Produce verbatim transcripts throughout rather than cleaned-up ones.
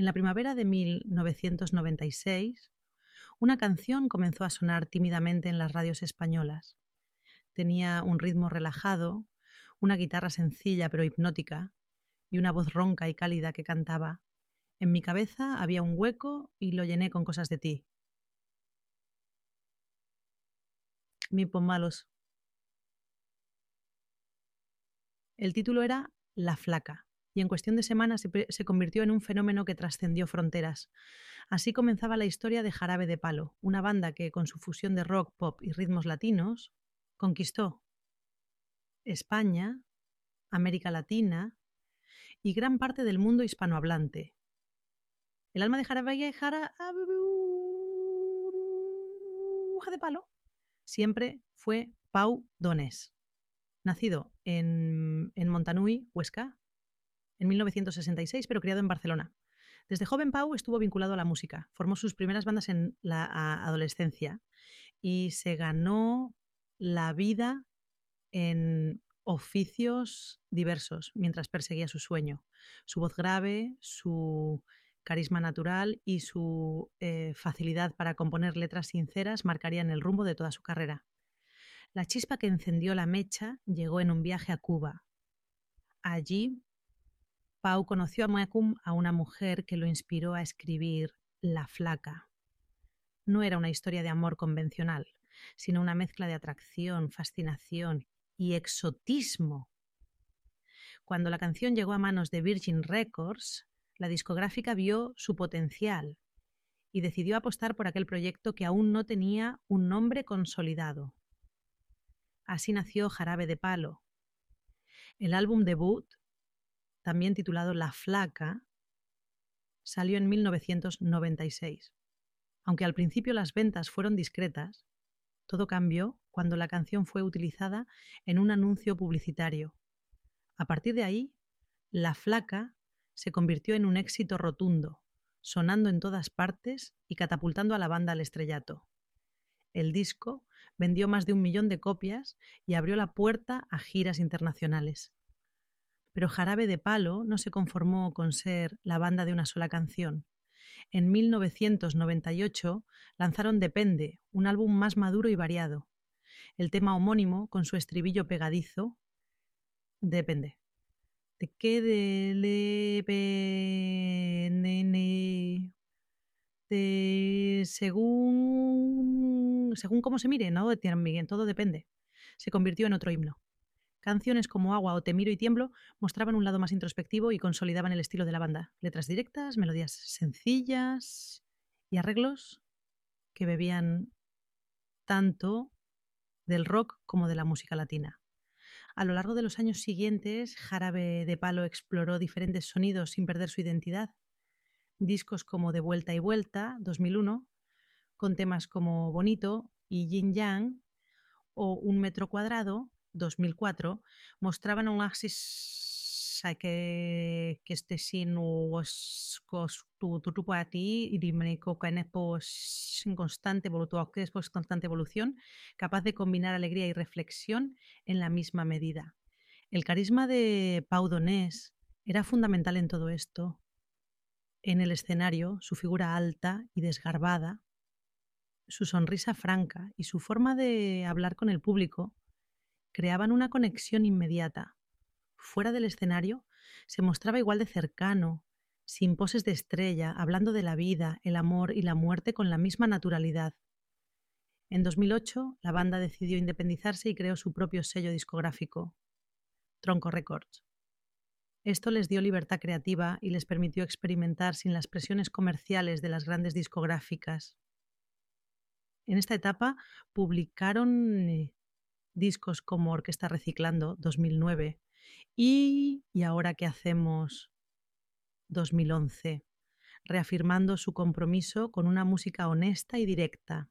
En la primavera de mil novecientos noventa y seis, una canción comenzó a sonar tímidamente en las radios españolas. Tenía un ritmo relajado, una guitarra sencilla pero hipnótica y una voz ronca y cálida que cantaba: en mi cabeza había un hueco y lo llené con cosas de ti. Mi pomalos. El título era La Flaca, y en cuestión de semanas se, se convirtió en un fenómeno que trascendió fronteras. Así comenzaba la historia de Jarabe de Palo, una banda que, con su fusión de rock, pop y ritmos latinos, conquistó España, América Latina y gran parte del mundo hispanohablante. El alma de Jarabe de Palo siempre fue Pau Donés, nacido en, en Montanui, Huesca, en mil novecientos sesenta y seis, pero criado en Barcelona. Desde joven, Pau estuvo vinculado a la música. Formó sus primeras bandas en la adolescencia y se ganó la vida en oficios diversos mientras perseguía su sueño. Su voz grave, su carisma natural y su eh, facilidad para componer letras sinceras marcarían el rumbo de toda su carrera. La chispa que encendió la mecha llegó en un viaje a Cuba. Allí, Pau conoció a Moacum, a una mujer que lo inspiró a escribir La Flaca. No era una historia de amor convencional, sino una mezcla de atracción, fascinación y exotismo. Cuando la canción llegó a manos de Virgin Records, la discográfica vio su potencial y decidió apostar por aquel proyecto que aún no tenía un nombre consolidado. Así nació Jarabe de Palo. El álbum debut, también titulado La Flaca, salió en mil novecientos noventa y seis. Aunque al principio las ventas fueron discretas, todo cambió cuando la canción fue utilizada en un anuncio publicitario. A partir de ahí, La Flaca se convirtió en un éxito rotundo, sonando en todas partes y catapultando a la banda al estrellato. El disco vendió más de un millón de copias y abrió la puerta a giras internacionales. Pero Jarabe de Palo no se conformó con ser la banda de una sola canción. En mil novecientos noventa y ocho lanzaron Depende, un álbum más maduro y variado. El tema homónimo, con su estribillo pegadizo, Depende. ¿De qué depende? De según, según cómo se mire, ¿no? Todo depende. Se convirtió en otro himno. Canciones como Agua o Te miro y tiemblo mostraban un lado más introspectivo y consolidaban el estilo de la banda. Letras directas, melodías sencillas y arreglos que bebían tanto del rock como de la música latina. A lo largo de los años siguientes, Jarabe de Palo exploró diferentes sonidos sin perder su identidad. Discos como De Vuelta y Vuelta, dos mil uno, con temas como Bonito y Yin Yang, o Un Metro Cuadrado, dos mil cuatro, mostraban un axis que, que este sin tu trupo a ti y dimenico que en constante constante evolución, capaz de combinar alegría y reflexión en la misma medida. El carisma de Pau Donés era fundamental en todo esto. En el escenario, su figura alta y desgarbada, su sonrisa franca y su forma de hablar con el público creaban una conexión inmediata. Fuera del escenario se mostraba igual de cercano, sin poses de estrella, hablando de la vida, el amor y la muerte con la misma naturalidad. En dos mil ocho, la banda decidió independizarse y creó su propio sello discográfico, Tronco Records. Esto les dio libertad creativa y les permitió experimentar sin las presiones comerciales de las grandes discográficas. En esta etapa publicaron eh, discos como Orquesta Reciclando, dos mil nueve, y ¿Y ahora qué hacemos?, dos mil once, reafirmando su compromiso con una música honesta y directa.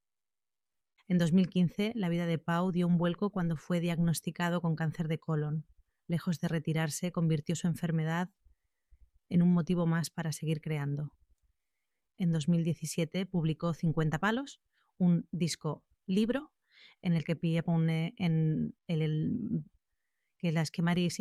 En dos mil quince, la vida de Pau dio un vuelco cuando fue diagnosticado con cáncer de colon. Lejos de retirarse, convirtió su enfermedad en un motivo más para seguir creando. En dos mil diecisiete publicó cincuenta palos, un disco libro en el que pone en el, el que la esquemaríssim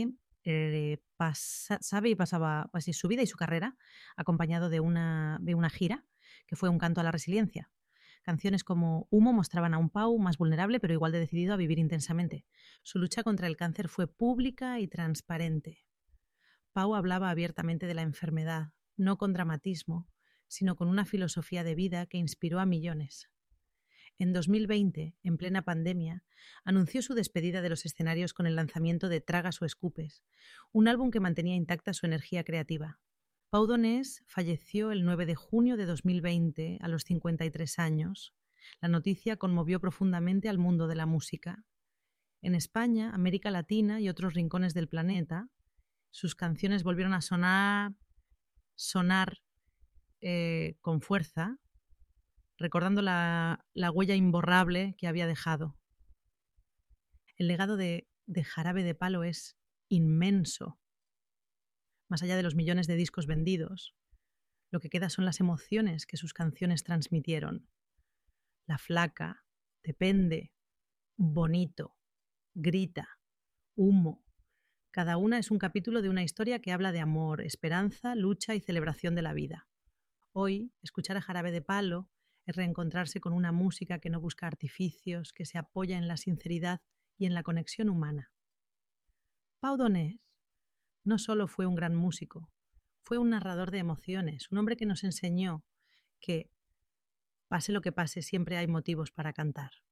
eh, pasa- sabe y pasaba así su vida y su carrera acompañado de una, de una gira que fue un canto a la resiliencia. Canciones como Humo mostraban a un Pau más vulnerable pero igual de decidido a vivir intensamente. Su lucha contra el cáncer fue pública y transparente. Pau hablaba abiertamente de la enfermedad, no con dramatismo, sino con una filosofía de vida que inspiró a millones. En dos mil veinte, en plena pandemia, anunció su despedida de los escenarios con el lanzamiento de Tragas o Escupes, un álbum que mantenía intacta su energía creativa. Pau Donés falleció el nueve de junio de dos mil veinte a los cincuenta y tres años. La noticia conmovió profundamente al mundo de la música. En España, América Latina y otros rincones del planeta, sus canciones volvieron a sonar, sonar eh, con fuerza, recordando la, la huella imborrable que había dejado. El legado de, de Jarabe de Palo es inmenso. Más allá de los millones de discos vendidos, lo que queda son las emociones que sus canciones transmitieron. La flaca, depende, bonito, grita, humo. Cada una es un capítulo de una historia que habla de amor, esperanza, lucha y celebración de la vida. Hoy, escuchar a Jarabe de Palo es reencontrarse con una música que no busca artificios, que se apoya en la sinceridad y en la conexión humana. Pau Donés no solo fue un gran músico, fue un narrador de emociones, un hombre que nos enseñó que, pase lo que pase, siempre hay motivos para cantar.